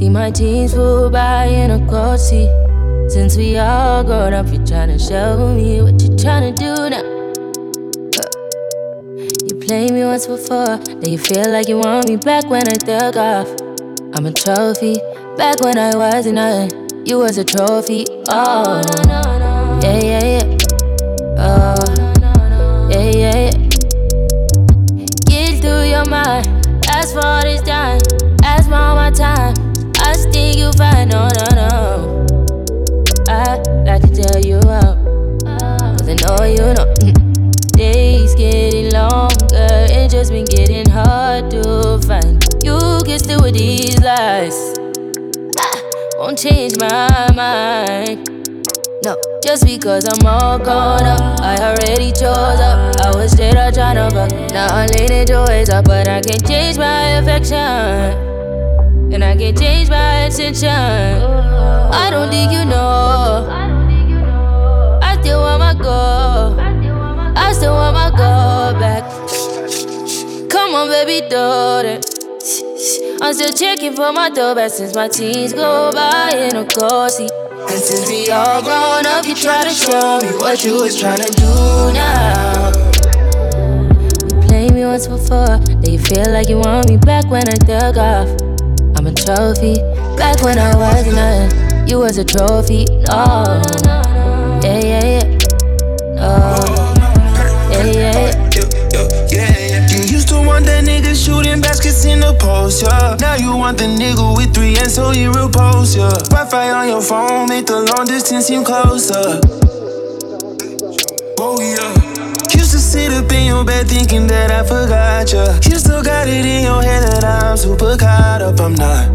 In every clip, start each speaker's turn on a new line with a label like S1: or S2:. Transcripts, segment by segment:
S1: See my teens full by in a cold seat. Since we all grown up, you're tryna show me what you tryna do now. You played me once before, then you feel like you want me back when I took off. I'm a trophy, back when I wasn't nothing. You was a trophy, oh. Yeah, yeah, yeah. Oh, yeah, yeah, yeah. Get through your mind, ask for this time, ask for all my time. I think you fine, no, no, no. I like to tell you up, cause I know you know. Days getting longer, it just been getting hard to find. You can still with these lies, won't change my mind. No, just because I'm all grown up, I already chose up. I was straight up tryna fuck, now I'm leaning towards up. But I can't change my affection, and I can't change my attention. I don't think you know, I still want my girl, I still want my girl back. Come on baby, do that. I'm still checking for my doorback since my teens go by in a car seat. And since we all grown up, you try to show me what you was tryna do now. You played me once before, then you feel like you want me back when I took off. I'm a trophy, back when I wasn't nothing. You was a trophy, no. Yeah, yeah, yeah. Oh, yeah, yeah, yeah.
S2: You used to want that nigga shooting baskets in the post, yeah. Now you want the nigga with 3 and so you repose, yeah. Wi-Fi on your phone make the long distance seem closer. Oh yeah. Used to sit up in your bed thinking that I forgot ya. You still got it in your head that I'm super caught up, I'm not.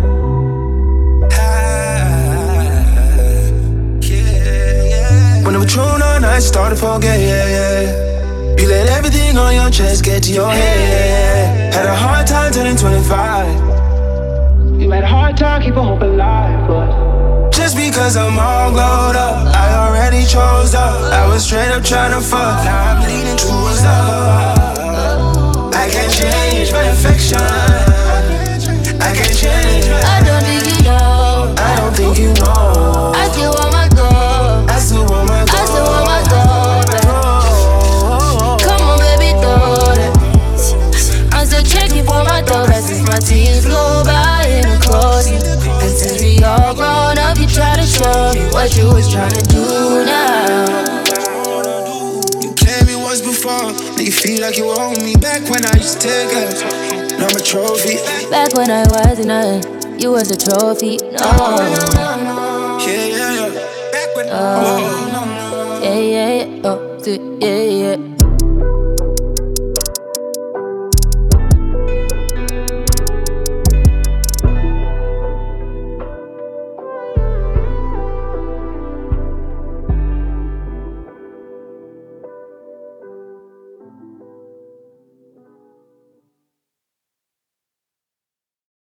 S2: When the Patron all night started to forget, yeah, yeah. You let everything on your chest get to your head. Had a hard time turning 25. You had a hard time keeping hope alive, but just because I'm all glowed up, I already chose up. I was straight up trying to fuck, now I'm leaning towards love. I can't change my affection, I can't change my.
S1: I don't think you know,
S2: I don't think you know.
S1: I still want my girl,
S2: I still want my girl,
S1: I still want my girl back. Come on baby, do that. I'm still checking for my doorback since my teens go by in a closet. And since we all grown up, you try to show me what you was tryna do now.
S2: You played me once before, now you feel like you owe me. Back when I used to take it, now I'm a trophy.
S1: Back when I wasn't nothing, you was a trophy, no.
S2: Yeah, yeah, yeah. Back when
S1: Yeah, yeah, yeah, oh, yeah.